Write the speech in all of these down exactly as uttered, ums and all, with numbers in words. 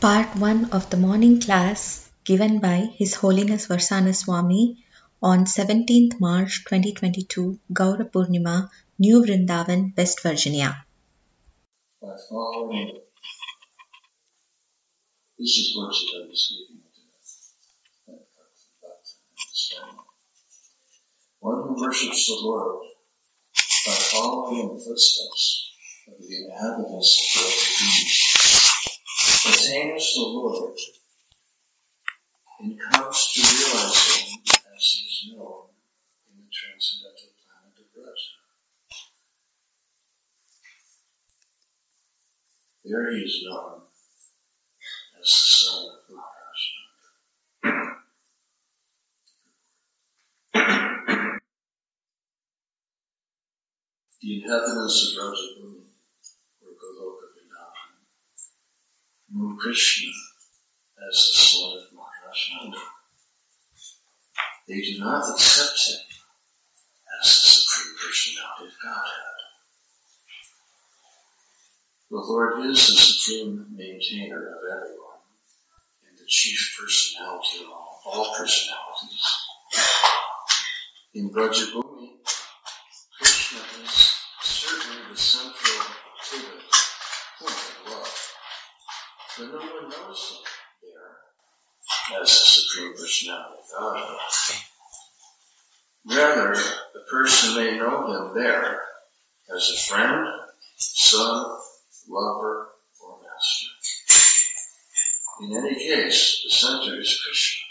Part one of the morning class given by His Holiness Varsana Swami on seventeenth March twenty twenty-two, Gaura Purnima, New Vrindavan, West Virginia. By following, this is what she does speaking to us. One who worships the Lord by following in the footsteps of the inhabitants of the earth attains the Lord and comes to realize him as he is known in the transcendental planet of Raja. There he is known as the son of Maharashtra. The inhabitants of Rajabhumi, or Goloka Vrindavan, knew Krishna as the son of Maharashtra. They do not accept him as the Supreme Personality of Godhead. The Lord is the supreme maintainer of everyone and the chief personality of all, all personalities. In Brajabhumi, Krishna is certainly the central pivot point of love, but no one knows him there as the Supreme Personality of Godhead. Rather, the person may know him there as a friend, son, lover, or master. In any case, the center is Krishna.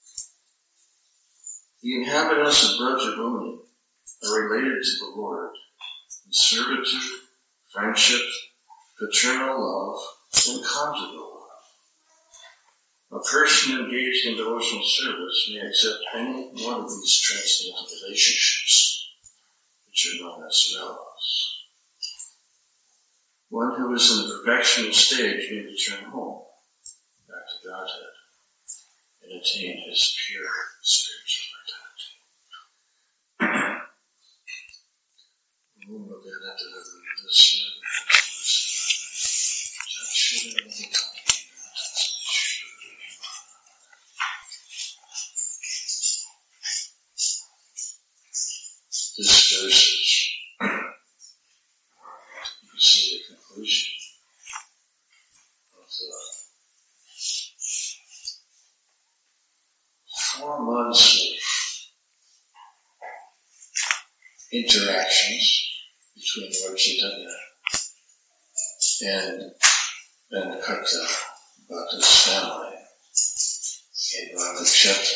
The inhabitants of Brajabhumi are related to the Lord in servitude, friendship, paternal love, and conjugal love. A person engaged in devotional service may accept any one of these transcendental relationships, which are known as realms. One who is in the perfectional stage may return home, back to Godhead, and attain his pure spiritual identity. This verse is, you can see the conclusion of the four months of interactions between Lord Chaitanya and Venakata Bhatta's family in Ramakshetra.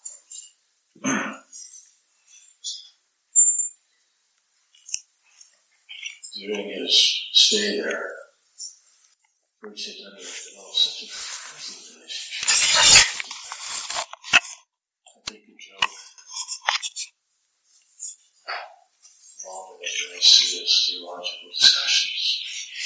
During his stay there, Lord Chaitanya developed such a friendly relationship. I think a joke involved in very serious theological discussions.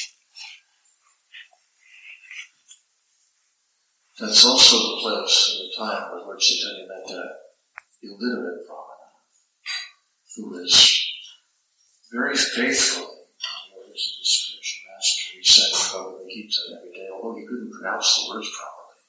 That's also the place and the time where Lord Chaitanya met that illiterate brahmana who was very faithfully of the spiritual master, reciting Bhagavad Gita every day, although he couldn't pronounce the words properly.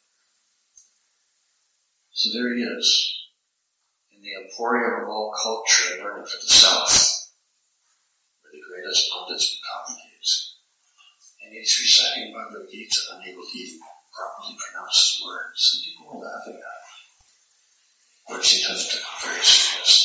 So there he is, in the emporium of all culture and learning for the South, where the greatest pundits would congregate. And he's reciting Bhagavad Gita, unable to even properly pronounce the words, and people were laughing at him. Lord Chaitanya took him very seriously.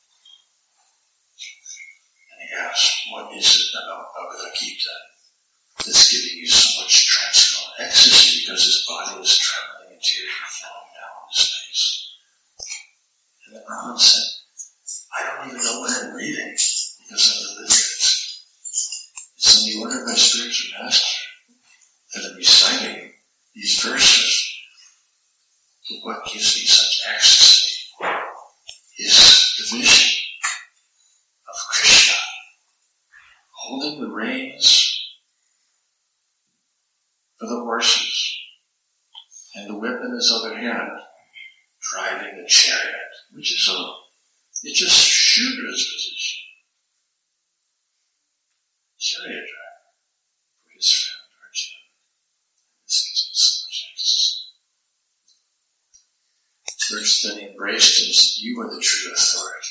He asked, what is it about Bhagavad Gita that's giving you so much transcendental ecstasy, because his body was trembling and tears were flowing down his face? And the Brahmin said, I don't even know what I'm reading because I'm illiterate. It's on the order of my spiritual master that I'm reciting these verses. But what gives me such ecstasy is the vision of Krishna holding the reins for the horses and the whip in his other hand, driving the chariot, which is a, it's just Shudra's position. Chariot driver for his friend Arjuna. This gives me so much first then he embraced him and said, "You are the true authority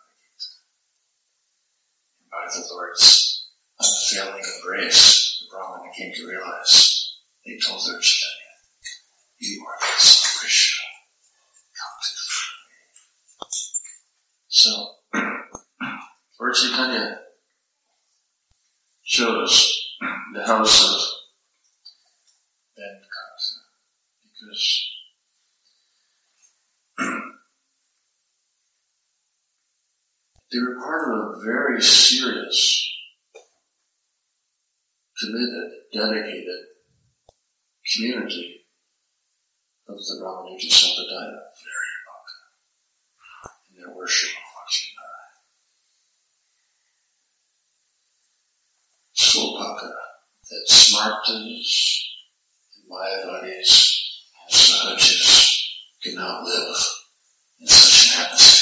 of Bhagavad Gita." And by the Lord's unfailing embrace, the Brahmana came to realize, they told Lord Chaitanya, "You are the son of Krishna. Come to the Lord." So, Lord Chaitanya chose the house of Venkata because they were part of a very serious, committed, dedicated community of the Ramanuja Sampradaya, very devout in their worship of Lakshminarayan. Swapaka, that Smartas and Mayavadis and Sahajas cannot live in such an atmosphere.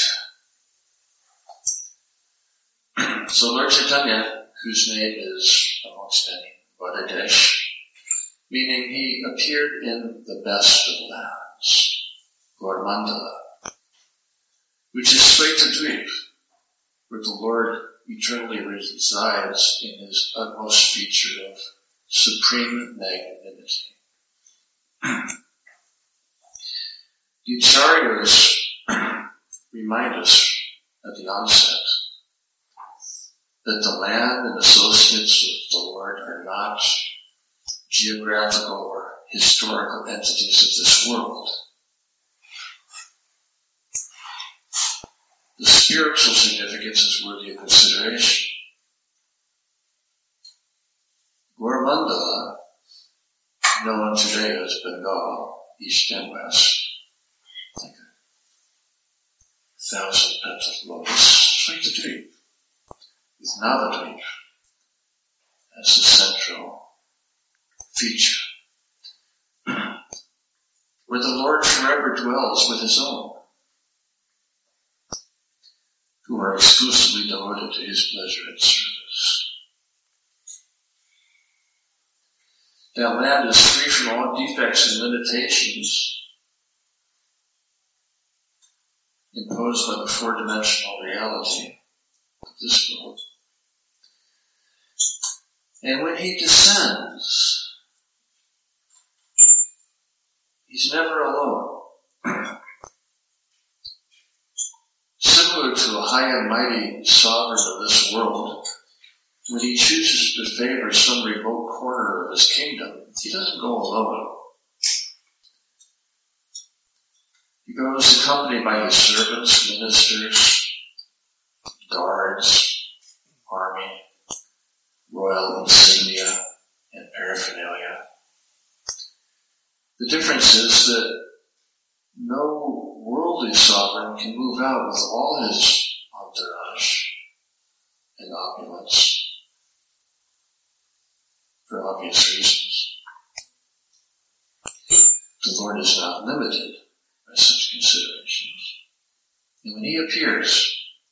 So Lord Chaitanya, whose name is, amongst many, Vadadesh, meaning he appeared in the best of lands, Gaur-mandala, which is Shvetadvip, where the Lord eternally resides in his utmost feature of supreme magnanimity. The Acharyas remind us at the onset that the land and associates of the Lord are not geographical or historical entities of this world. The spiritual significance is worthy of consideration. Gaur-mandala, known today as Bengal, east and west, like a thousand petal lotus, Shvetadvip, with Navadvip as the central feature, where the Lord forever dwells with his own, who are exclusively devoted to his pleasure and service. That land is free from all defects and limitations imposed by the four-dimensional reality of this world. And when he descends, he's never alone. Similar to a high and mighty sovereign of this world, when he chooses to favor some remote corner of his kingdom, he doesn't go alone. He goes accompanied by his servants, ministers, guards, army, royal insignia, and paraphernalia. The difference is that no worldly sovereign can move out with all his entourage and opulence for obvious reasons. The Lord is not limited by such considerations. And when he appears,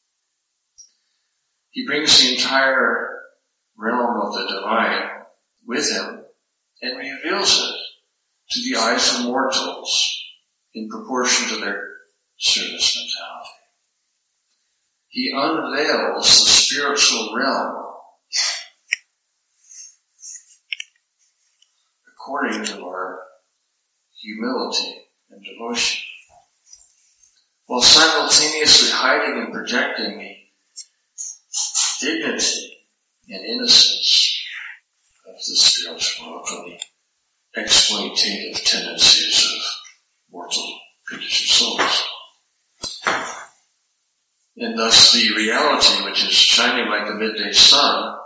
he brings the entire realm of the divine with him and reveals it to the eyes of mortals in proportion to their service mentality. He unveils the spiritual realm according to our humility and devotion, while simultaneously hiding and projecting the dignity and innocence of the spiritual world from the exploitative tendencies of mortal conditioned souls. And thus the reality, which is shining like the midday sun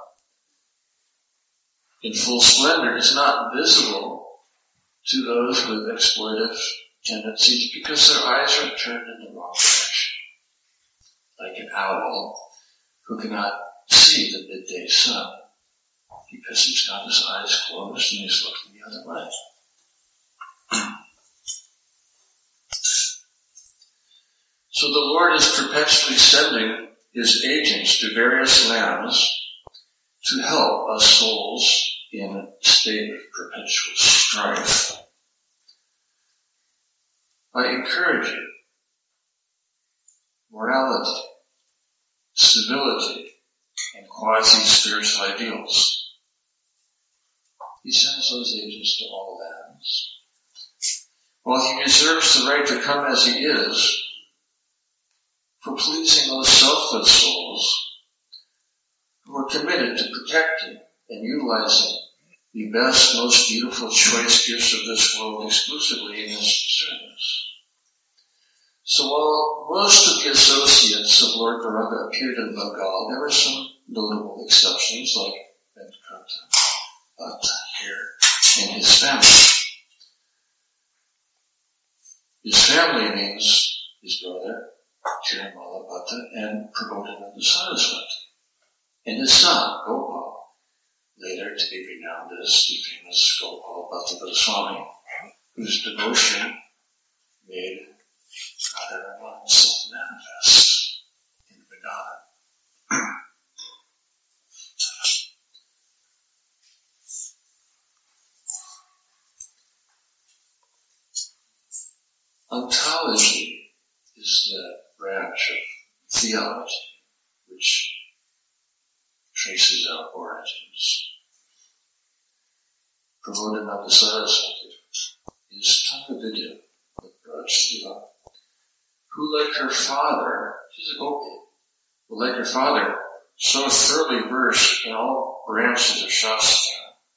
in full splendor, is not visible to those with exploitive tendencies because their eyes are turned in the wrong direction. Like an owl who cannot see the midday sun because he's got his eyes closed and he's looking the other way. So the Lord is perpetually sending his agents to various lands to help us souls in a state of perpetual strife. I encourage you morality, civility, and quasi-spiritual ideals. He sends those agents to all lands. While he reserves the right to come as he is, for pleasing those selfless souls who are committed to protecting and utilizing the best, most beautiful, choice gifts of this world exclusively in his service. So while most of the associates of Lord Gauranga appeared in Bengal, there were some notable exceptions, like Venkata Bhatta here and his family. His family means his brother, Tirumala Bhatta, and Prabodhananda Saraswati, and his son, Gopal, later to be renowned as the famous Gopal Bhatta Goswami, whose devotion made Radharama self-manifest in Vrindavan. Ontology is the branch of theology which traces our origins. Prabodhananda Saraswati is Tangavidya, the Rajdiva, who, like her father, she's a gopi, who, like her father, so thoroughly versed in all branches of Shastra.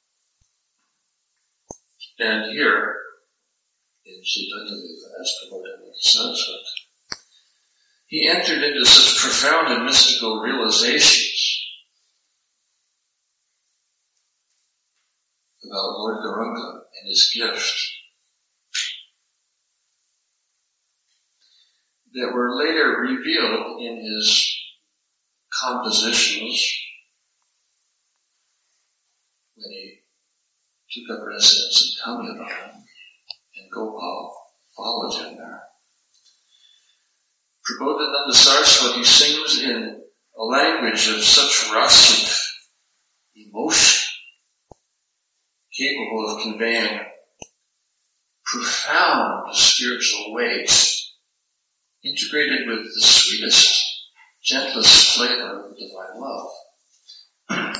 And here, in Chaitanya as Prabodhananda Saraswati, he entered into such profound and mystical realizations about Lord Gauranga and his gift that were later revealed in his compositions when he took up residence in Kamyavan, and Gopal followed him there. Prabodhananda Saraswati sings in a language of such rasic emotion, capable of conveying profound spiritual weight, integrated with the sweetest, gentlest flavor of divine love.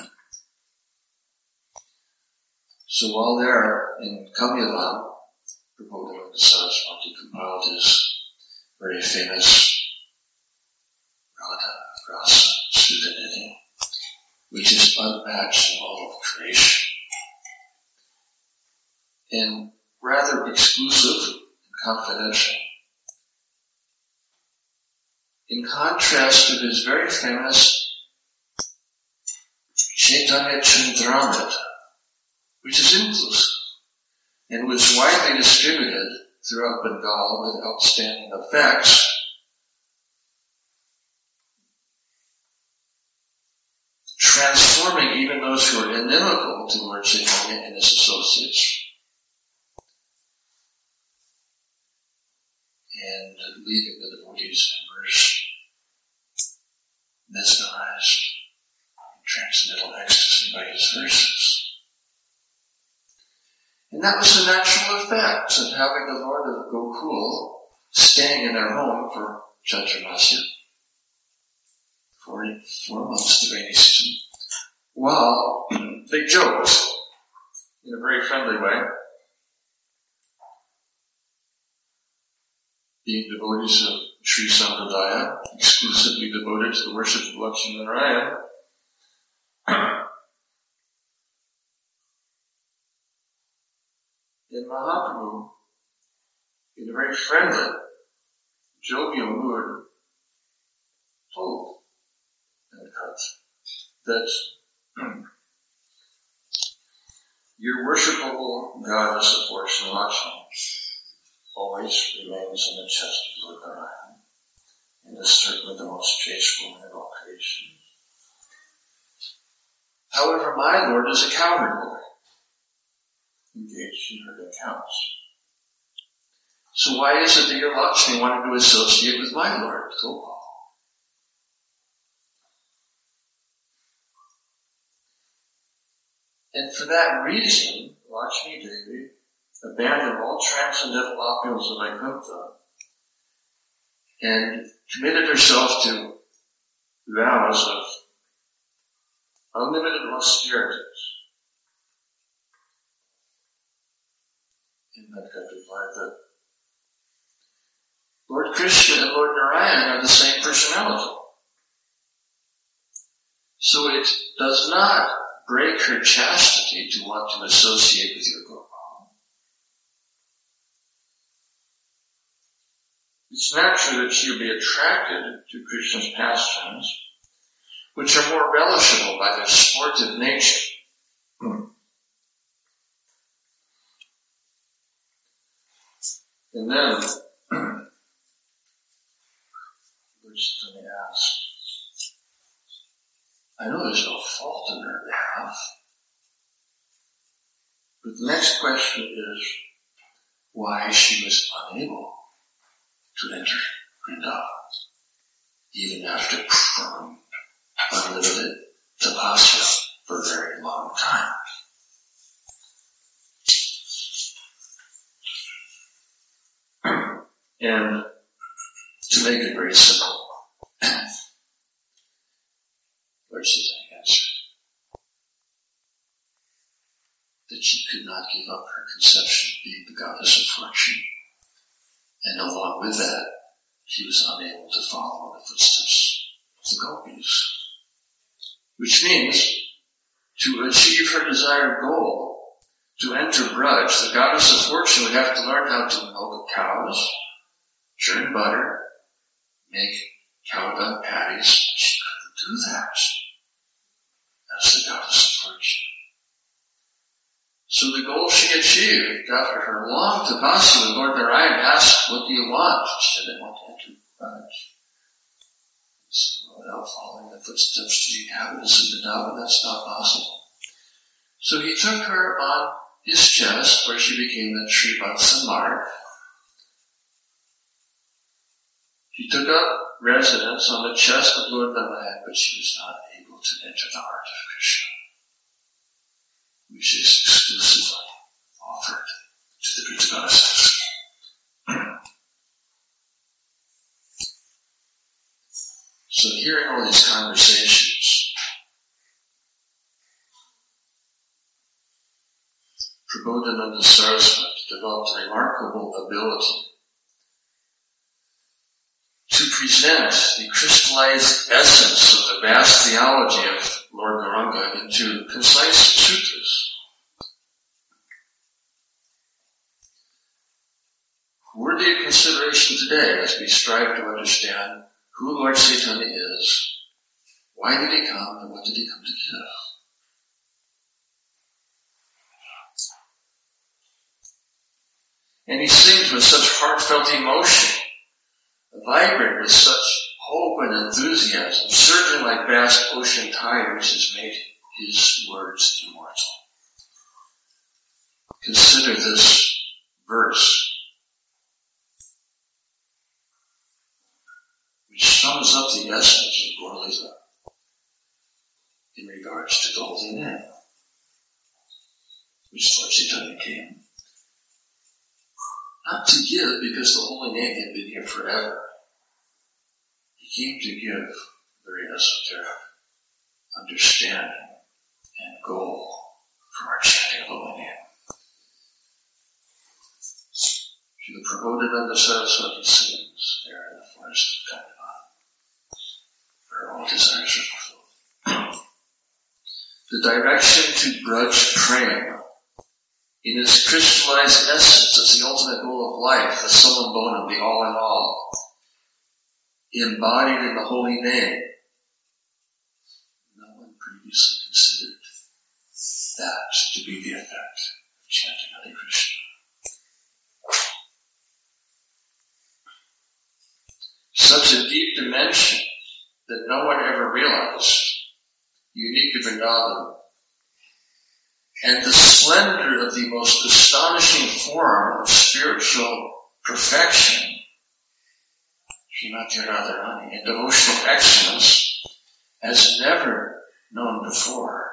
So while there in Kamyavan, Prabodhananda Saraswati compiled his very famous Radha Rasa Sudhanidhi, which is unmatched in all of creation, and rather exclusive and confidential. In contrast to his very famous Chaitanya Chandramrita, which is inclusive and was widely distributed throughout Bengal with outstanding effects, transforming even those who are inimical to Lord Chaitanya and his associates, and leaving the devotees immersed, mesmerized, in transcendental ecstasy by his verses. And that was the natural effect of having the Lord of Gokul staying in their home for Chaturmasya, for four months of the rainy season, while they joked in a very friendly way, being devotees of Sri Sampradaya, exclusively devoted to the worship of Lakshmi Narayan. And Mahaprabhu, in a very friendly, jovial mood, told Venkat that your worshipable goddess of fortune, Lakshmi, always remains in the chest of Lord Narayan, and is certainly the most chaste woman in all creation. However, my Lord is a cowherd boy, engaged in herding cows. So why is it that your Lakshmi wanted to associate with my Lord, Gopal? And for that reason, Lakshmi Devi abandoned all transcendental opulence of Vaikuntha and committed herself to vows of unlimited austerities. In that replied that Lord Krishna and Lord Narayan are the same personality. So it does not break her chastity to want to associate with your Gopal. It's natural that she will be attracted to Krishna's pastimes, which are more relishable by their sportive nature. Hmm. And then, Lord Chaitanya asked, I know there's no fault in her behalf, but the next question is why she was unable to enter Vrindavan, even after prolonged, unlimited tapasya for a very long time. And to make it very simple, Lord Chaitanya answered that she could not give up her conception of being the goddess of fortune, and along with that, she was unable to follow in the footsteps of the gopis. Which means, to achieve her desired goal, to enter Braj, the goddess of fortune would have to learn how to milk cows, churn butter, make cow dung patties. She couldn't do that as the goddess of fortune. So the goal she achieved after her long tapasya, when Lord Narayan asked, what do you want? She said, I want to enter Braj. He said, well, without following the footsteps of the inhabitants of Vrindavan, that's not possible. So he took her on his chest, where she became the Srivatsa Marg. She took up residence on the chest of Lord Narayan, but she was not able to enter the heart of Krishna, which is exclusively offered to the Brija goddesses. So hearing all these conversations, Prabodhananda Saraswati developed a remarkable ability to present the crystallized essence of the vast theology of Lord Gauranga into concise sutras, worthy of consideration today as we strive to understand who Lord Chaitanya is, why did he come, and what did he come to give. And he sings with such heartfelt emotion, vibrant with such hope and enthusiasm, surging like vast ocean tides, has made his words immortal. Consider this verse, which sums up the essence of Gaur Lila in regards to the holy name, which Lord Chaitanya came not to give because the holy name had been here forever. He came to give very esoteric understanding and goal for our chanting of the holy name. Srila Prabodhananda Saraswati sings there in the forest of Kanyavan, where all desires are fulfilled. The direction to Braj Prema, in its crystallized essence, as the ultimate goal of life, the summum bonum, the all in all, embodied in the holy name. No one previously considered that to be the effect of chanting Hare Krishna. Such a deep dimension that no one ever realized, unique to Vrindavan, and the splendor of the most astonishing form of spiritual perfection, Srimati Radharani, and devotional excellence as never known before.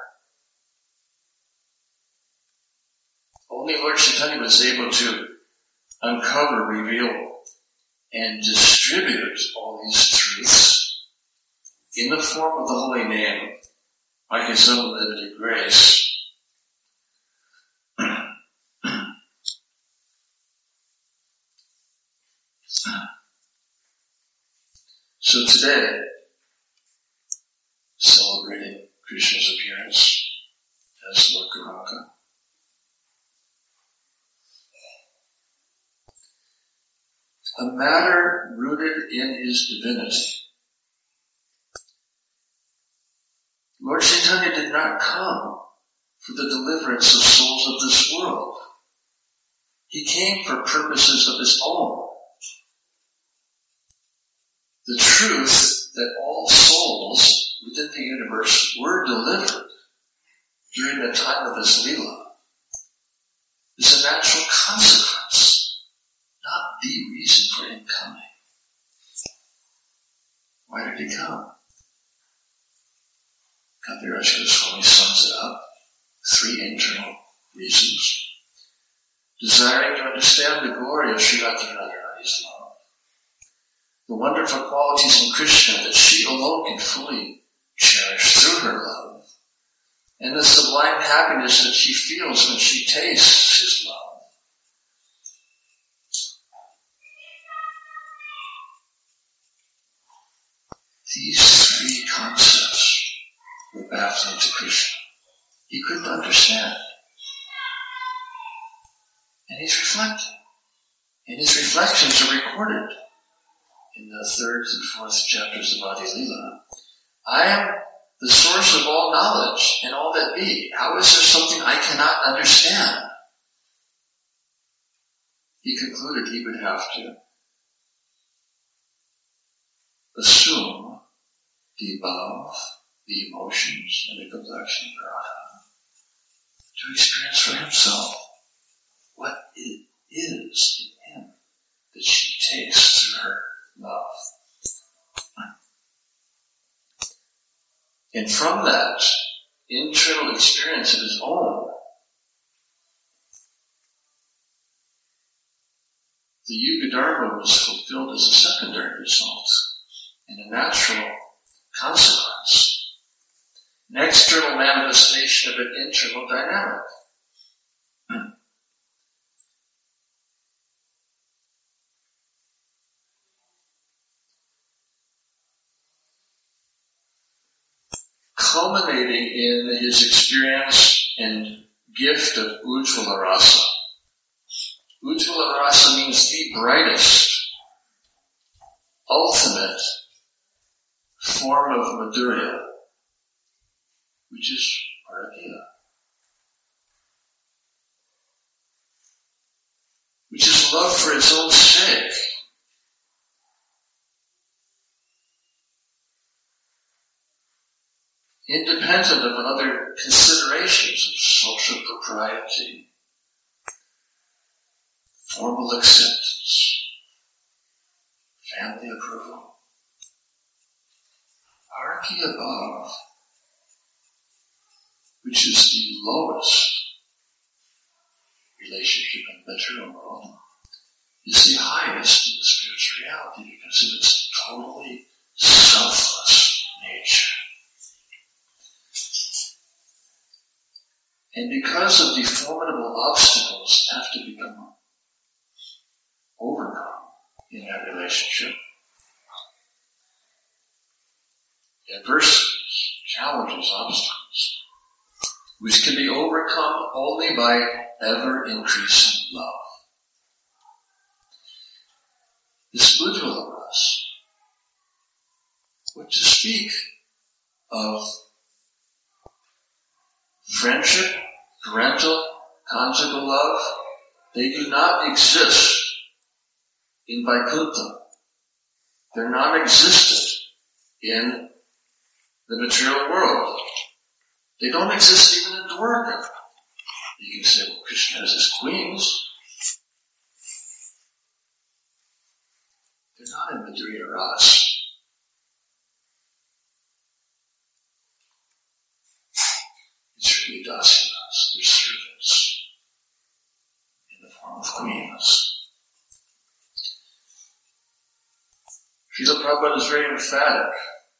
Only Lord Chaitanya was able to uncover, reveal and distribute all these truths in the form of the holy name by his own limited grace. So today, celebrating Krishna's appearance as Lord Gauranga, a matter rooted in his divinity. Lord Chaitanya did not come for the deliverance of souls of this world. He came for purposes of his own. The truth that all souls within the universe were delivered during the time of his Leela is a natural consequence, not the reason for him coming. Why did he come? Kaviraj Goswami sums it up. Three internal reasons. Desiring to understand the glory of Srimati Radharani's love. The wonderful qualities in Krishna that she alone can fully cherish through her love. And the sublime happiness that she feels when she tastes his love. These three concepts were baffling to Krishna. He couldn't understand. And he's reflecting. And his reflections are recorded in the third and fourth chapters of Adi Leela. I am the source of all knowledge and all that be. How is there something I cannot understand? He concluded he would have to assume the above, the emotions, and the complexion of Radha to experience for himself what it is in him that she tastes through her love. And from that internal experience of his own, the Yuga Dharma was fulfilled as a secondary result and a natural consequence, an external manifestation of an internal dynamic. Culminating in his experience and gift of Ujjvala Rasa. Ujjvala Rasa means the brightest, ultimate form of Madhurya, which is Parakya, which is love for its own sake. Independent of other considerations of social propriety, formal acceptance, family approval. Hierarchy above, which is the lowest relationship in the material world, is the highest in the spiritual reality because of its totally selfless nature. And because of the formidable obstacles that have to become overcome in that relationship, adversities, challenges, obstacles, which can be overcome only by ever-increasing love. This Ujjvala Rasa, what to speak of friendship, parental, conjugal love, they do not exist in Vaikuntha. They're non-existent in the material world. They don't exist even in Dwarka. You can say, well, Krishna has his queens. They're not in Madhurya Rasa. It's really Dasyanas, they're servants in the form of queens. Srila Prabhupada is very emphatic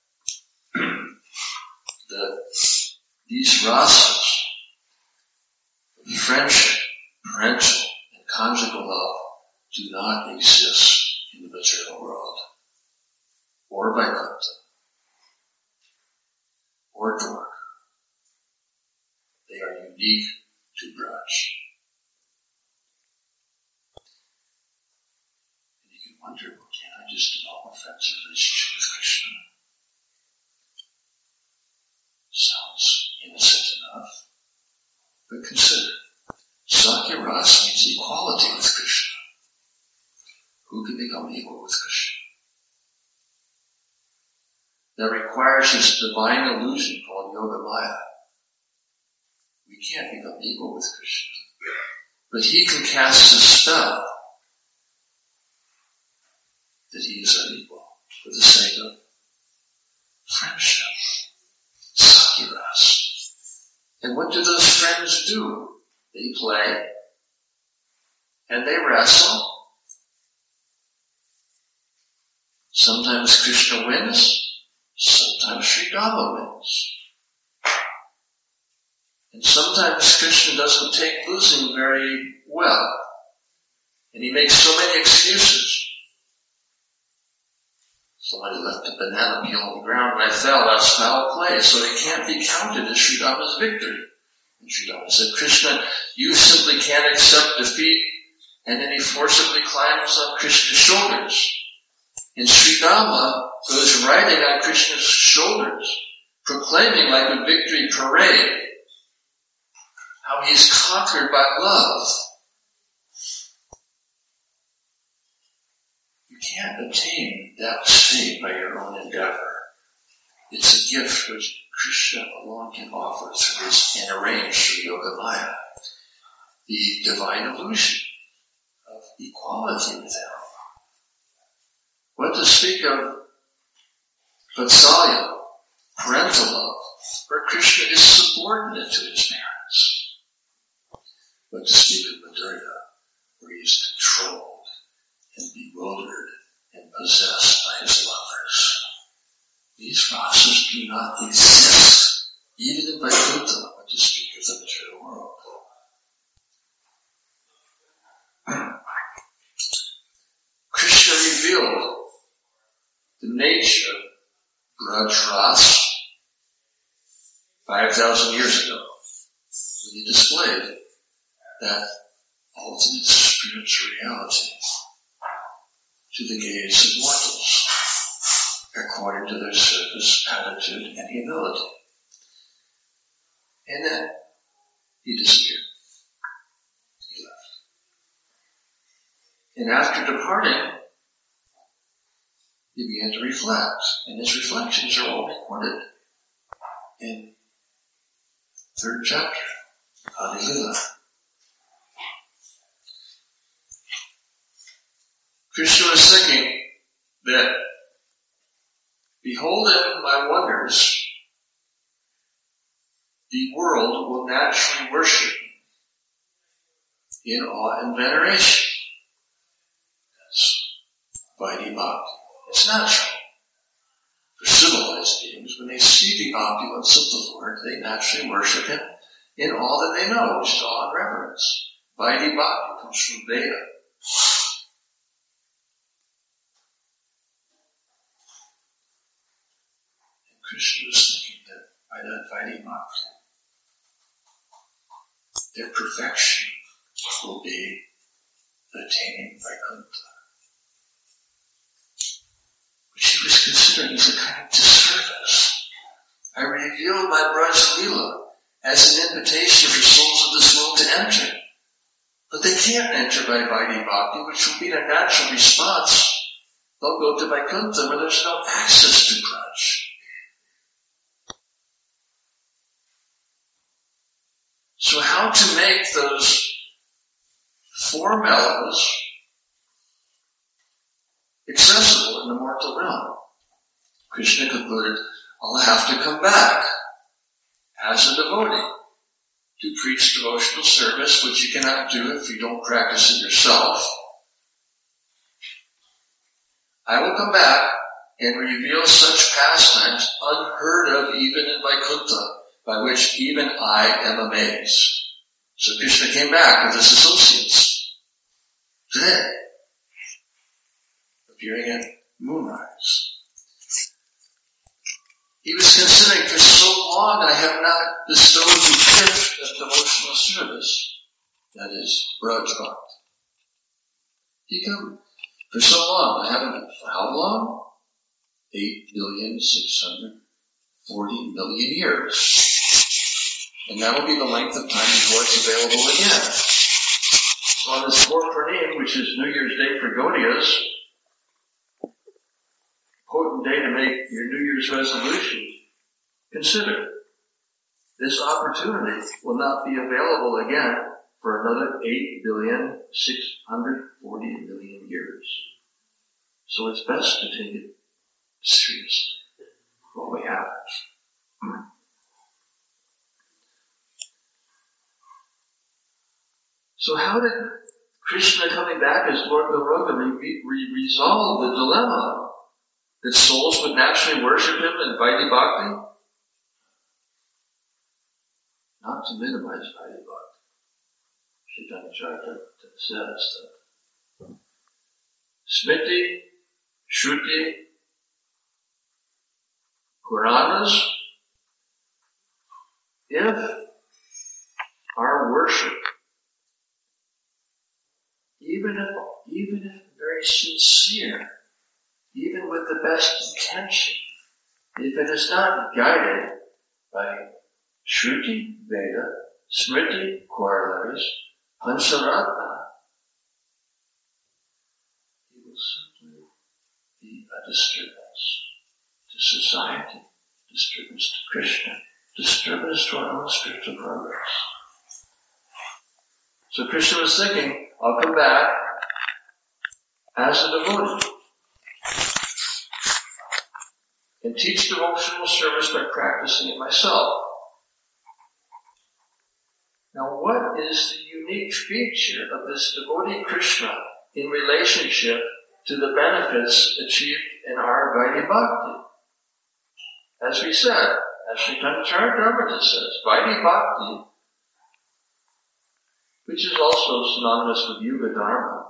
that these rasas, friendship, parental, and conjugal love, do not exist in the material world, or Vaikuntha, or Dwarka. They are unique to Braj. And you can wonder, well, can't I just develop a friend's relationship with Krishna? Sounds innocent enough. But consider, Sakya Rasa means equality with Krishna. Who can become equal with Krishna? That requires this divine illusion called Yoga Maya. We can't become equal with Krishna. But he can cast a spell that he is our equal for the sake of friendship. Sakya Rasa. And what do those friends do? They play, and they wrestle. Sometimes Krishna wins, sometimes Sri Dhamma wins. And sometimes Krishna doesn't take losing very well, and he makes so many excuses. Somebody left a banana peel on the ground and I fell. That's foul play, so it can't be counted as Sri Dhamma's victory. And Sri Dhamma said, Krishna, you simply can't accept defeat. And then he forcibly climbs on Krishna's shoulders. And Sri Dhamma goes riding on Krishna's shoulders, proclaiming like a victory parade how he's conquered by love. You can't attain that state by your own endeavor. It's a gift which Krishna alone can offer through his arranged Sri Yoga Maya, the divine illusion of equality with him. What to speak of Vatsalya, parental love, where Krishna is subordinate to his parents. What to speak of Madhurya, where he is controlled and bewildered and possessed by his lovers. These rasas do not exist, even in Vaikuntha, what to speak of the material world. Krishna revealed the nature of Braj Rasa five thousand years ago, when he displayed that ultimate spiritual reality to the gaze of mortals, according to their surface, attitude, and humility. And then he disappeared. He left. And after departing, he began to reflect, and his reflections are all recorded in third chapter, Adi Lila. Krishna was thinking that, beholding my wonders, the world will naturally worship me in awe and veneration. That's Vaidhi Bhakti. It's natural. For civilized beings, when they see the opulence of the Lord, they naturally worship him in all that they know, which is awe and reverence. Vaidhi Bhakti comes from Veda. Krishna was thinking that by that Vaidhi Bhakti, their perfection will be attaining Vaikuntha, which he was considering as a kind of disservice. I revealed my Braj Lila as an invitation for souls of this world to enter, but they can't enter by Vaidhi Bhakti, which will be their natural response. They'll go to Vaikuntha where there's no access to Braj. So how to make those four mellows accessible in the mortal realm? Krishna concluded, I'll have to come back as a devotee to preach devotional service, which you cannot do if you don't practice it yourself. I will come back and reveals such pastimes unheard of even in Vaikuntha, by which even I am amazed. So Krishna came back with his associates today, appearing at moonrise. He was considering, for so long I have not bestowed the gift of devotional service, that is, Braj Bhakti. He come, for so long, I haven't, for how long? Eight billion, six hundred forty million years. And that will be the length of time before it's available again. So on this fourth Purnim, which is New Year's Day for Gaudiyas, important day to make your New Year's resolution, consider this opportunity will not be available again for another eight billion, six hundred forty million years. So it's best to take it seriously while we have it. So how did Krishna coming back as Lord Gauranga re- re- resolve the dilemma that souls would naturally worship him in Vaidhi Bhakti? Not to minimize Vaidhi Bhakti. Chaitanya Charitamrita says that Smriti, Shruti, Puranas, if our worship, even if, even if very sincere, even with the best intention, if it is not guided by Shruti, Veda, Smriti, corollaries, Pancharatna, it will simply be a disturbance to society, disturbance to Krishna, disturbance to our own spiritual progress. So Krishna was thinking, I'll come back as a devotee and teach devotional service by practicing it myself. Now, what is the unique feature of this devotee Krishna in relationship to the benefits achieved in our Vaidhi Bhakti? As we said, as Chaitanya Charitamrita says, Vaidhi Bhakti, which is also synonymous with Yuga Dharma,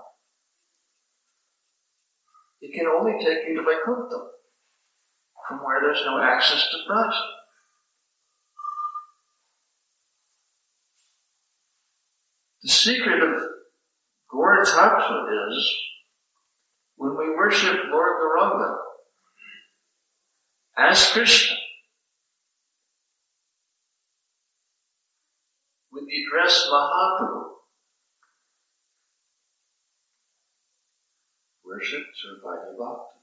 it can only take you to Vaikuntha, from where there's no access to Braj. The secret of Gaura Tattva is when we worship Lord Gauranga as Krishna, with the address Mahaprabhu, worship through Vaidhi Bhakti.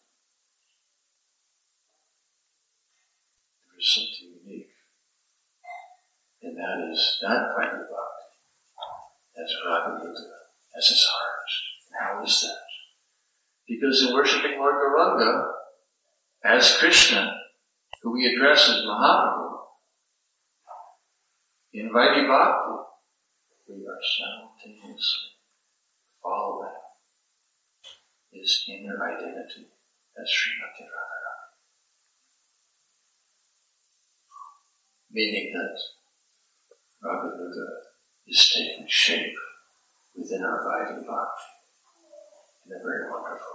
There is something unique, and that is that Vaidhi Bhakti as Raganuga, as his heart. And how is that? Because in worshiping Lord Gauranga as Krishna, who we address as Mahaprabhu, in Vaidhi Bhakti, we are simultaneously following his inner identity as Srimati Radharani. Meaning that Raganuga is taking shape within our Vaidhi Bhakti in a very wonderful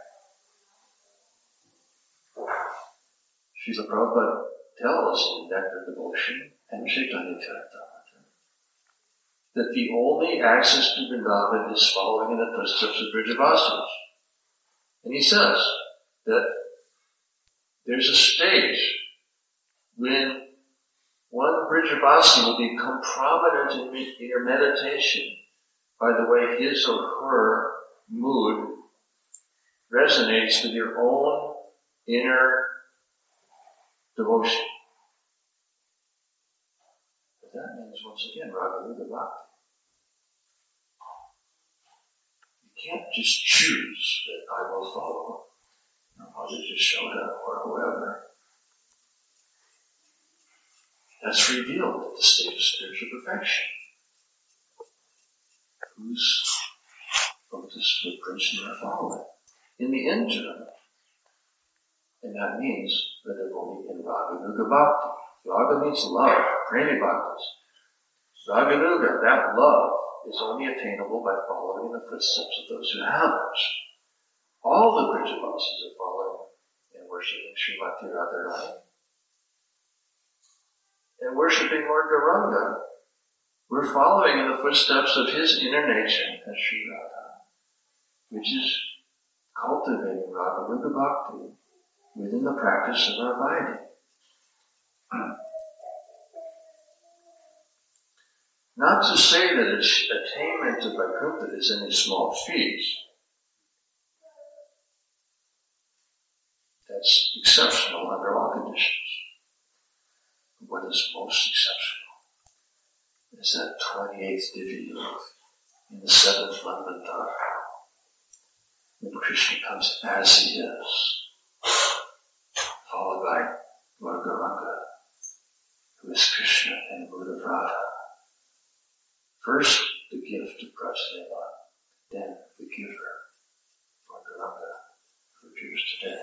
way. Srila Prabhupada tells in Nectar Devotion and Chaitanya Charitamrita that the only access to Vrindavan is following in the footsteps of Brijavasis. And he says that there's a stage when one Brijavasi will become prominent in, in your meditation by the way his or her mood resonates with your own inner devotion. But that means, once again, Raganuga Bhakti. You can't just choose that I will follow Mother Yashoda or whoever. That's revealed at the state of spiritual perfection. Whose lotus footprints you are following. In the interim, And that means the devotee in Raganuga Bhakti. Raga means love, prema bhaktis. Raganuga, that love, is only attainable by following the footsteps of those who have it. All the Brajavasis are following and worshipping Srimati Radharani. And worshipping Lord Gauranga, we're following in the footsteps of his incarnation as Sri Radha, which is cultivating Raganuga Bhakti within the practice of our abiding. Not to say that attainment to Vaikuntha is any small feat. That's exceptional under all conditions. What is most exceptional is that twenty-eighth Divya in the seventh Manvantara, when Krishna comes as he is, followed by Lord Gauranga, who is Krishna and Buddha Radha. First, the gift of Prajneva, then the giver, Lord Gauranga, who appears today.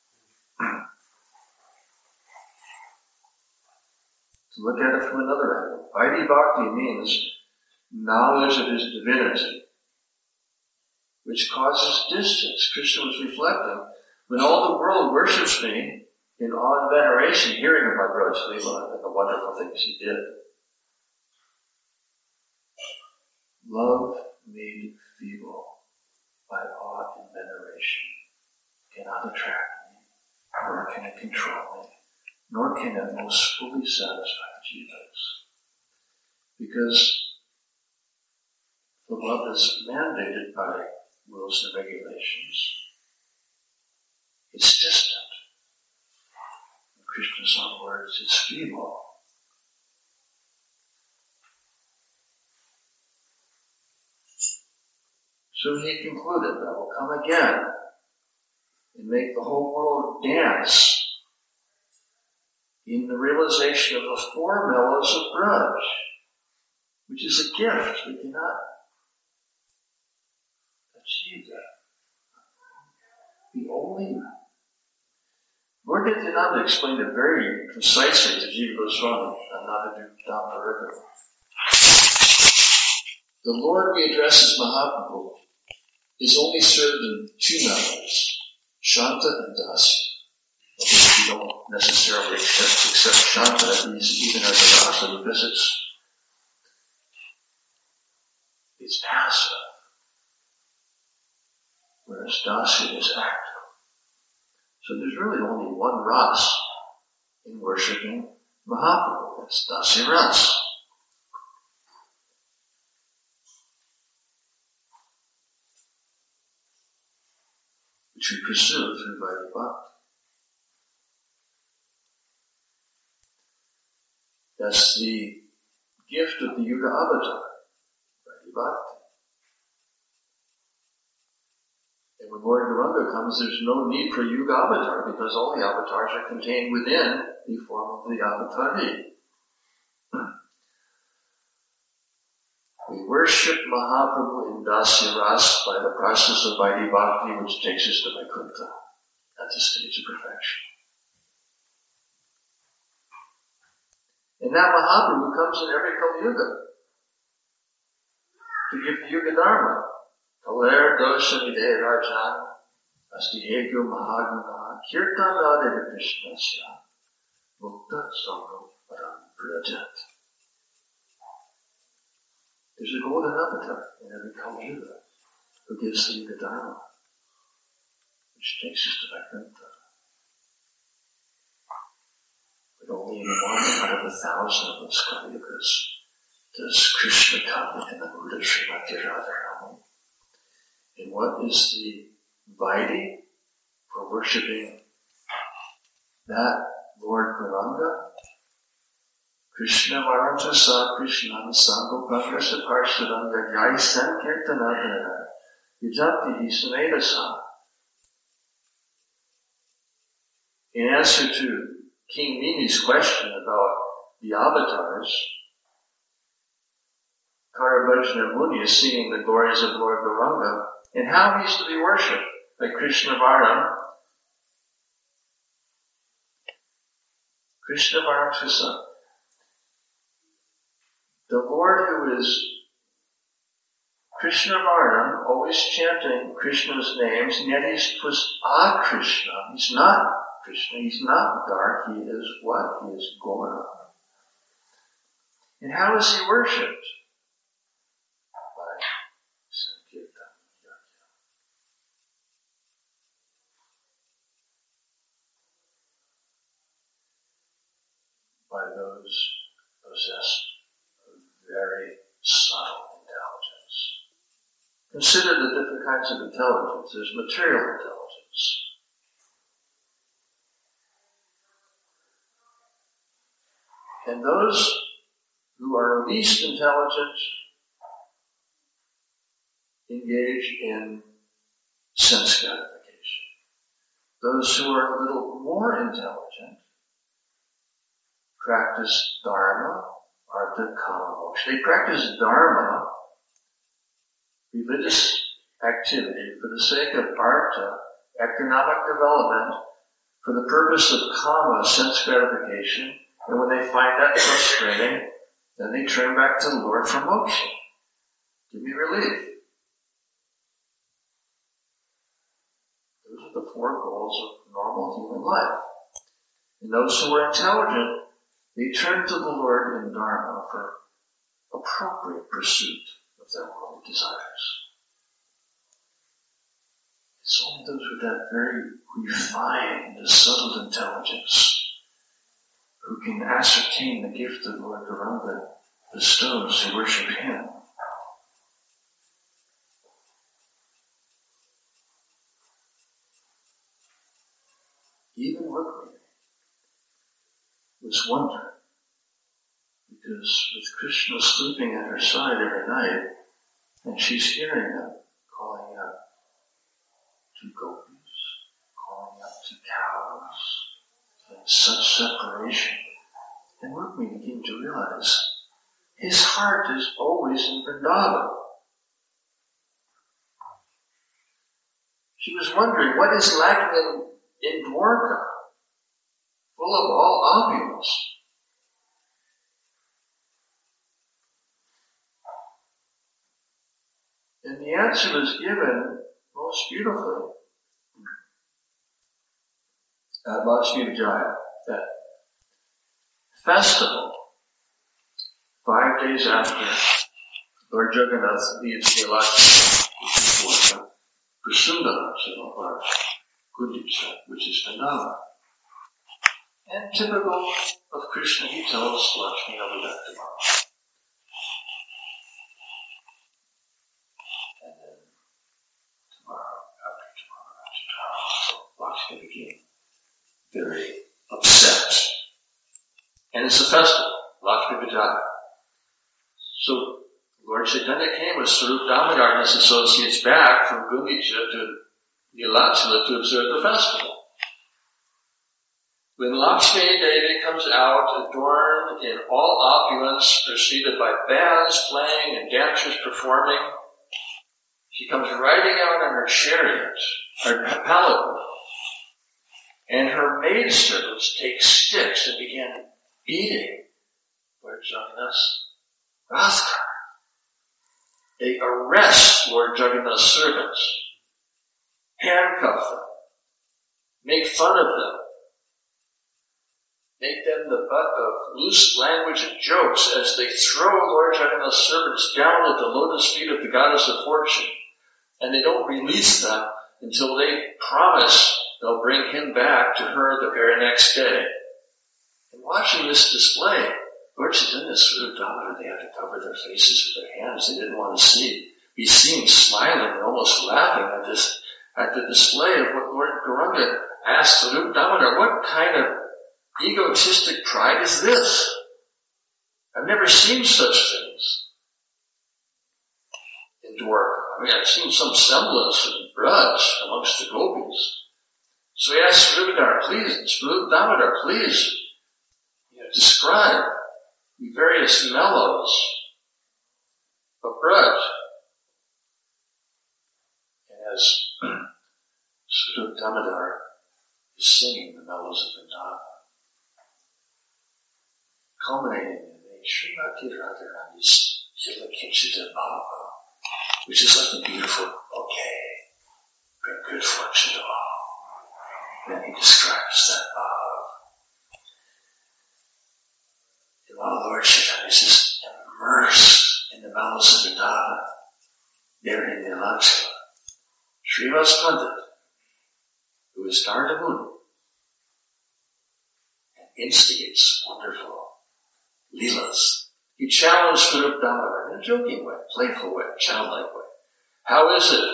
To look at it from another angle, Vaidhi Bhakti means knowledge of his divinity, which causes distance. Krishna was reflecting, when all the world worships me in awe and veneration, hearing of my Braj Leela and the wonderful things he did, love made feeble by awe and veneration cannot attract me, nor can it control me, nor can it most fully satisfy jivas. Because the love is mandated by rules and regulations. It's distant. In Krishna's own words, it's feeble. So he concluded that will come again and make the whole world dance in the realization of the four mellows of Braj, which is a gift. We cannot achieve that. The only Lord Nityananda explained it very concisely to Jiva Goswami and Navadip Damparika. The Lord we address as Mahaprabhu is only served in two mellows, Shanta and Dasya. Although we don't necessarily accept, accept Shanta even as a rasa because it's, it's passive, whereas Dasya is active. So there's really only one ras in worshipping Mahaprabhu. That's Dasya Ras. Which we pursue through Vaidhi Bhakti. That's the gift of the Yuga Avatar, Vaidhi Bhakti. And when Lord Gauranga comes, there's no need for Yuga Avatar because all the avatars are contained within the form of the Avatari. We worship Mahaprabhu in Dasya Ras by the process of Vaidhi Bhakti, which takes us to Vaikuntha at the stage of perfection. And that Mahaprabhu comes in every Kali Yuga to give the Yuga Dharma. Kaler dosha vide rajan asti ego mahaguna kirtana deva krishnasya mukta sangam param prajat. There's a golden avatar in every Kali Yuga who gives the Yuga Dharma, which takes us to Vaikuntha. But only in one out of a thousand of those Kali Yugas does Krishna come in the mood of Srimati Radharani. And what is the Vaidhi for worshipping that Lord Gauranga? Krishna Varanta Sa Krishna Sango Prakasa Parshadanga Jai Sankirtanadana Yajati Isamedasa. In answer to King Mimi's question about the avatars, Karavajna Muni is singing the glories of Lord Gauranga and how he is to be worshipped by Krishna Varam Krishna Varam. The Lord who is Krishna Varnam, always chanting Krishna's names, and yet he's was a Krishna. He's not Krishna. He's not dark. He is what? He is Gaura. And how is he worshipped? By Sankirtan Yajna. By those possessed of very subtle intelligence. Consider the different kinds of intelligence. There's material intelligence. And those who are least intelligent engage in sense gratification. Those who are a little more intelligent practice dharma, artha, kama, moksha. They practice dharma, religious activity, for the sake of artha, economic development, for the purpose of kama, sense gratification, and when they find that frustrating, then they turn back to the Lord for moksha. Give me relief. Those are the four goals of normal human life. And those who are intelligent, they turn to the Lord in dharma for appropriate pursuit of their worldly desires. It's only those with that very refined, subtle intelligence who can ascertain the gift that Lord Gauranga bestows to worship Him. Even Rukmini was wondering, because with Krishna sleeping at her side every night, and she's hearing him calling out to gopis, calling out to cows, and such separation. And Rukmini came to realize his heart is always in Vrindavan. She was wondering what is lacking in, in Dwarka, full of all opulence. And the answer was given most beautifully at Lakshmi Vijaya, that festival, five days after Lord Jagannath leaves the Lakshmi, which is Dwarka, for Sundarajala, or Gundicha, which is Vrindavan. And typical of Krishna, he tells Lakshmi, I'll be back tomorrow. And then tomorrow, after tomorrow, after tomorrow, so Lakshmi became very upset. And it's a festival, Lakshmi Vijaya. So Lord Chaitanya came with Swarup Damodar and his associates back from Gundicha to Nilachala to observe the festival. When Lakshmi Devi comes out adorned in all opulence, preceded by bands playing and dancers performing, she comes riding out on her chariot, her palanquin, and her maidservants take sticks and begin beating Lord Jagannath's Radhikar. They arrest Lord Jagannath's servants, handcuff them, make fun of them, make them the butt of loose language and jokes as they throw Lord Jagannath's servants down at the lotus feet of the goddess of fortune. And they don't release them until they promise they'll bring him back to her the very next day. And watching this display, Lord Chaitanya and Swarup Damodar, they had to cover their faces with their hands. They didn't want to see, be seen smiling and almost laughing at this, at the display of what Lord Gauranga asked Swarup Damodar, what kind of egotistic pride is this? I've never seen such things in Dwarka. I mean, I've seen some semblance of Braj amongst the gopis. So he asked Swarup Damodar, please, Swarup Damodar, please, you know, describe the various mellows of Braj. And as Swarup Damodar is singing the mellows of Vrindavan, culminating in the Srimati Radharani's Hilakinchita Bhava, which is like a beautiful bouquet, bring good fortune to all. And he describes that bhava. And while Lord Chaitanya is just immersed in the bowels of Vrindavan, there in the Alachela, Srivas Pandit, who is Narada Muni, and instigates wonderful leelas. He challenged Swarup Damodar in a joking way, playful way, childlike way. How is it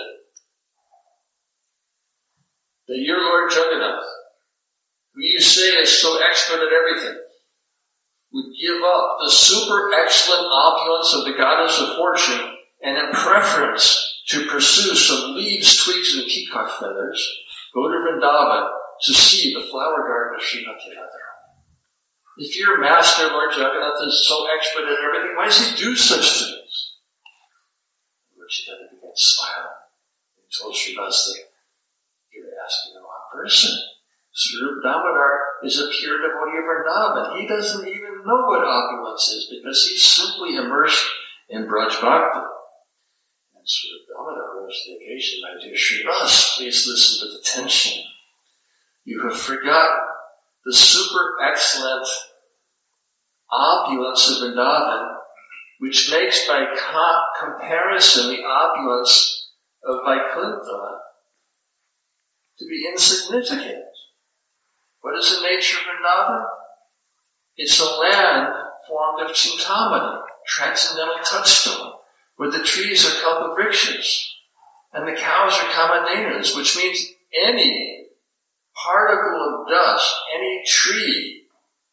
that your Lord Jagannath, who you say is so expert at everything, would give up the super excellent opulence of the goddess of fortune and in preference to pursue some leaves, twigs, and peacock feathers, go to Vrindavan to see the flower garden of Srimati Radharani? If your master, Lord Jagannath, is so expert at everything, why does he do such things? Lord Chaitanya began smiling and told Srivas that you're asking the wrong person. Swarup Damodar is a pure devotee of Vrindavan. He doesn't even know what opulence is because he's simply immersed in Braj Bhakti. And Swarup Damodar rose to the occasion. My dear Srivas, please listen with attention. You have forgotten the super excellent opulence of Vrindavan, which makes by co- comparison the opulence of Vaikuntha to be insignificant. What is the nature of Vrindavan? It's a land formed of Chintamani, transcendental touchstone, where the trees are kalpavrikshas and the cows are kamadenas, which means any particle of dust, any tree,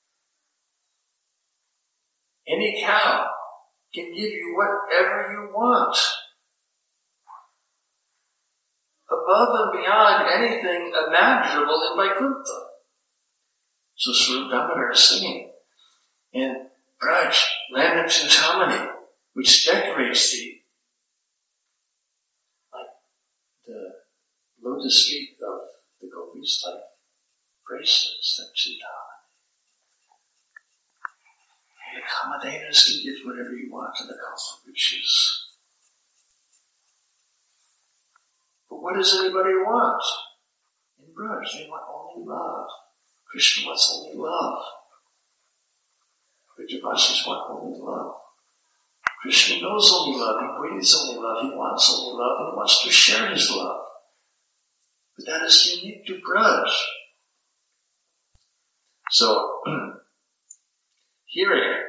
any cow can give you whatever you want. Above and beyond anything imaginable in Vaikuntha. So Swarup Damodar is singing. And Braj, land of Chintamani, which decorates the, like the lotus feet of the gopis, like bracelets that Chintamani. And the Kamadenas can give whatever you want to the kalpavrikshas. But what does anybody want? In Braj, they want only love. Krishna wants only love. Vrajavasis want only love. Krishna knows only love. He breathes only love. He wants only love. And he wants to share his love. But that is unique to Braj. So, hearing,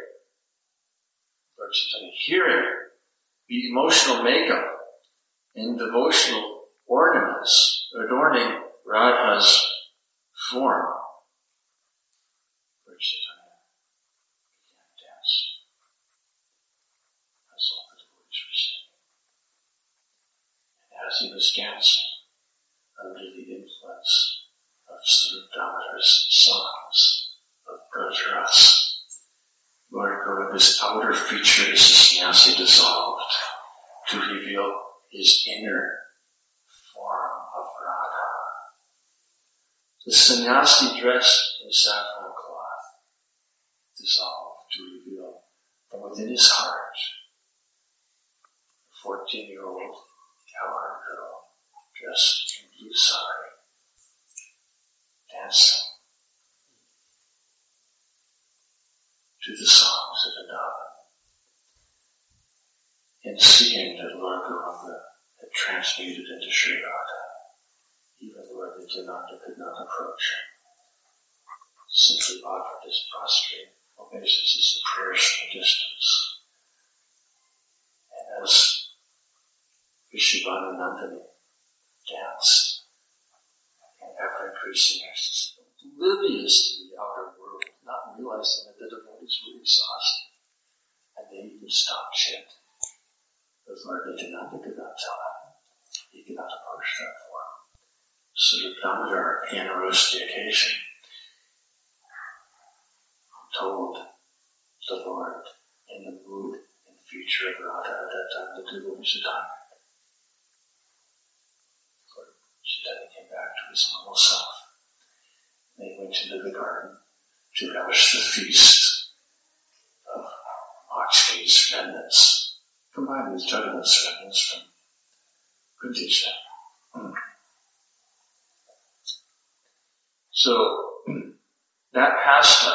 hearing the emotional makeup and devotional ornaments adorning Radha's form, Lord Chaitanya began to dance. That's all the devotees were singing. And as he was dancing, under the influence of Swarup Damodar's songs of Braj Rasa, Lord Garuda's outer feature as a sannyasi dissolved to reveal his inner form of Radha. The sannyasi dressed in saffron cloth dissolved to reveal from within his heart a fourteen-year-old cowherd girl dressed in blue sari, dancing to the songs of Vrindavan. In seeing that Lord Garuda had transmuted into Sri Radha, even Lord Nityananda could not approach him. Simply offered his prostrate obeisances and prayers from a distance. And as Vishubhanu Nandini danced in ever-increasing ecstasy, oblivious to the outer world, not realizing that the devotees were exhausted, and they even stopped chanting. But Lord Nityananda could not tell him. He could not approach that form. Swarup Damodar again arose to the occasion, told the Lord in the mood and feature of Radha at that time the devotees had died. Lord Chaitanya came back to his normal self. They went into the garden to relish the feast provide these Jagannath sermons from Kuntisha. Hmm. So, that pastime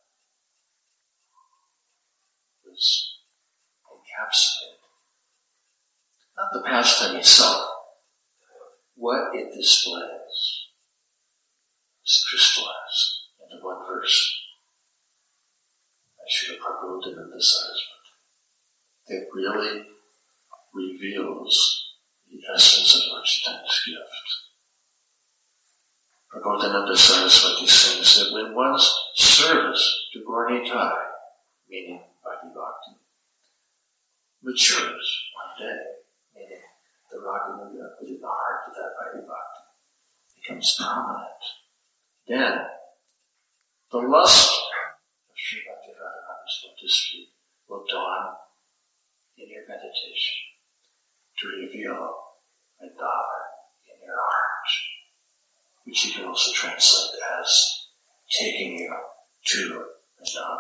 was encapsulated. Not the pastime itself, what it displays is crystallized into one verse. I should have Prabhupada emphasized, but it really reveals the essence of Lord Chaitanya's gift. Prabhupada Saraswati sings that when one's service to Gaur Nitai, meaning Bhakti Bhakti, matures one day, meaning the Raganuga within the heart of that Bhakti Bhakti becomes prominent, then the luster of Sri Bhakti Radharani's lotus feet will dawn in your meditation to reveal Vrindavan in your heart, which you can also translate as taking you to Vrindavan.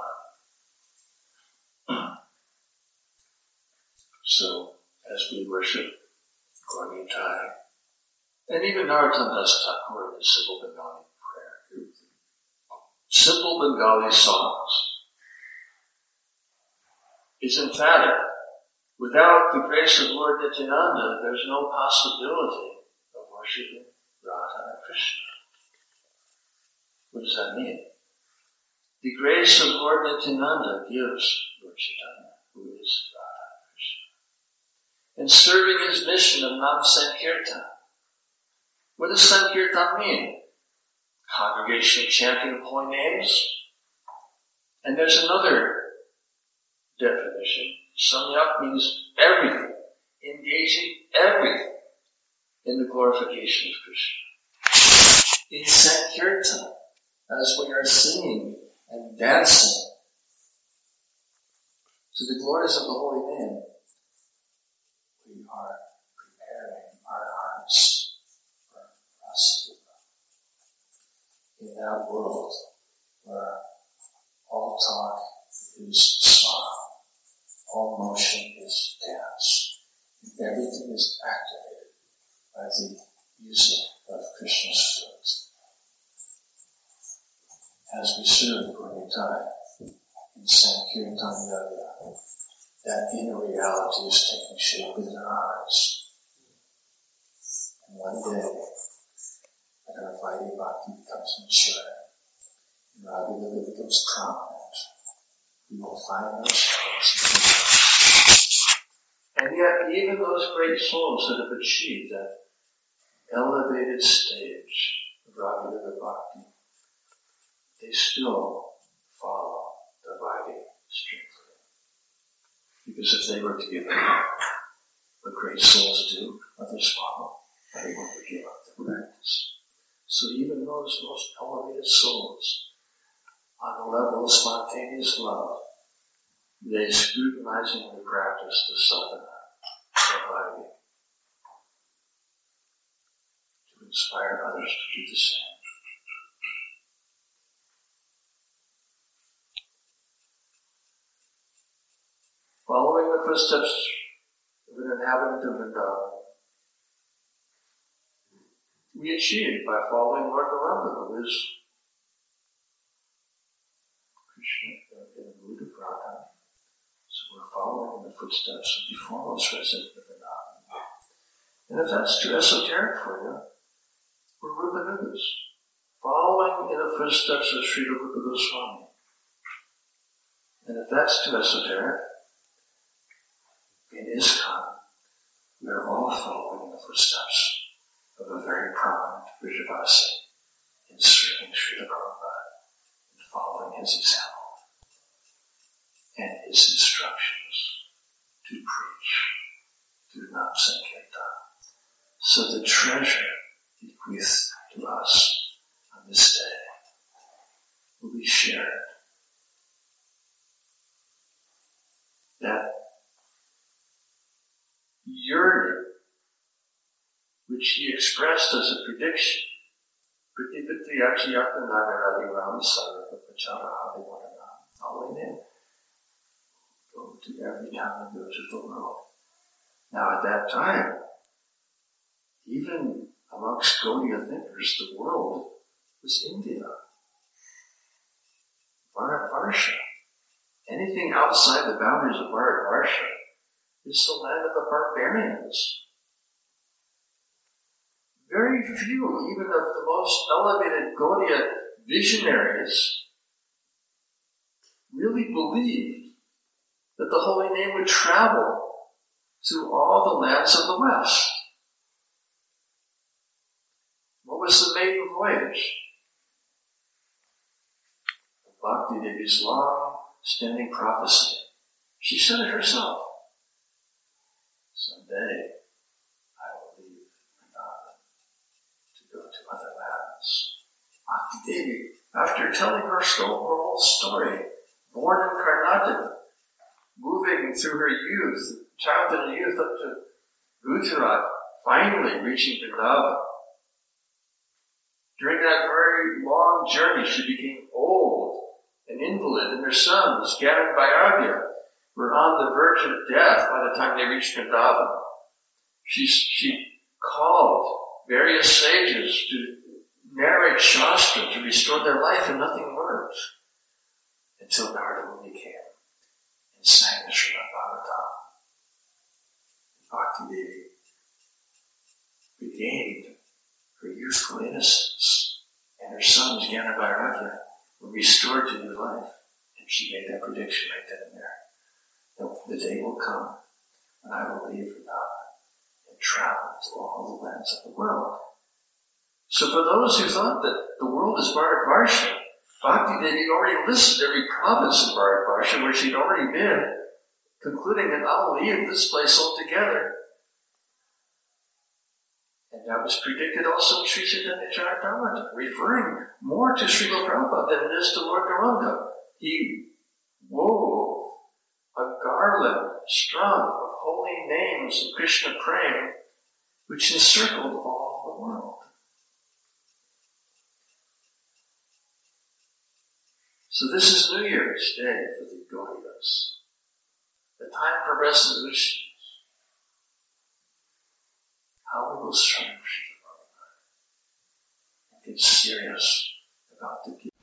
So, as we worship Gaur Nitai, and even Narottam Das Thakur in the simple Bengali prayer, simple Bengali songs, is emphatic. Without the grace of Lord Nityananda, there's no possibility of worshiping Radha and Krishna. What does that mean? The grace of Lord Nityananda gives Lord Chaitanya, who is Radha and Krishna. And serving his mission of Nam Sankirtan. What does Sankirtan mean? Congregational chanting of holy names. And there's another definition. Samyak means everything, engaging everything in the glorification of Krishna. In Sankirtan, as we are singing and dancing to the glories of the holy name, we are preparing our hearts for Rasadeva. In that world where all talk is smile, all motion is dance, and everything is activated by the music of Krishna's flute. As we serve Gaur Nitai in Sankirtan Yoga, that inner reality is taking shape within our hearts. And one day, when our Vaidhi Bhakti becomes mature, and Radha becomes prominent, we will find ourselves. And yet, even those great souls that have achieved that elevated stage of Radha Bhakti, they still follow the Vaidhi strictly. Because if they were to give up what great souls do, others follow, everyone would give up their practice. So even those most elevated souls, on the level of spontaneous love, they scrutinizing the practice, the sadhana of Vaidhi, to inspire others to do the same. Following the footsteps of an inhabitant of Vrindavan, we achieve by following Lord Gauranga, who is Krishna in the mood of Radha. So we're following in the footsteps of the foremost resident of Vrindavan. And if that's too esoteric for you, we're Rupanugas, following in the footsteps of Sri Rupa Goswami. And if that's too esoteric, in ISKCON, we are all following in the footsteps of a very prominent Vrijavasi in serving Srila Prabhupada and following his example and his instructions to preach through Nam Sankirtan. So the treasure bequeathed to us on this day will be shared. That yearning, which he expressed as a prediction, Pratipatti Achiyata Nagaradi Ram Sarva Pachara Havivaranam. Holy name. Go to every town and village of the world Now at that time, even amongst Gaudiya thinkers, the world was India, Bharatvarsha. Anything outside the boundaries of Bharatvarsha is the land of the barbarians. Very few, even of the most elevated Gaudiya visionaries, really believed that the holy name would travel through all the lands of the West. What was the maiden voyage? Bhakti Devi's long-standing prophecy. She said it herself. Someday I will leave Vrindavan to go to other lands. Bhakti Devi, after telling her, sto- her whole story, born in Karnataka, moving through her youth, childhood and youth up to Gujarat, finally reaching Vrindavan. During that very long journey, she became old, an invalid, and her sons, Gyan and Vairagya, were on the verge of death by the time they reached Vrindavan. She, she called various sages to narrate Shastra to restore their life, and nothing worked. Until Narada Muni came and sang the Srimad Bhagavatam. Bhakti Devi regained her youthful innocence, and her sons, Gyan and Vairagya, were restored to new life. And she made that prediction right then and there. That the day will come when I will leave Vrindavan and travel to all the lands of the world. So for those who thought that the world is Bharatvarsha, Bhakti Devi already listed every province in Bharatvarsha where she'd already been, concluding that I'll leave this place altogether. And that was predicted also in Sri Chaitanya Charitamrita, referring more to Srila Prabhupada than it is to Lord Gauranga. He wove a garland strung of holy names of Krishna praying, which encircled all the world. So this is New Year's Day for the Gaudiyas, the time for resolutions. How we will serve Srila Prabhupada and get serious about the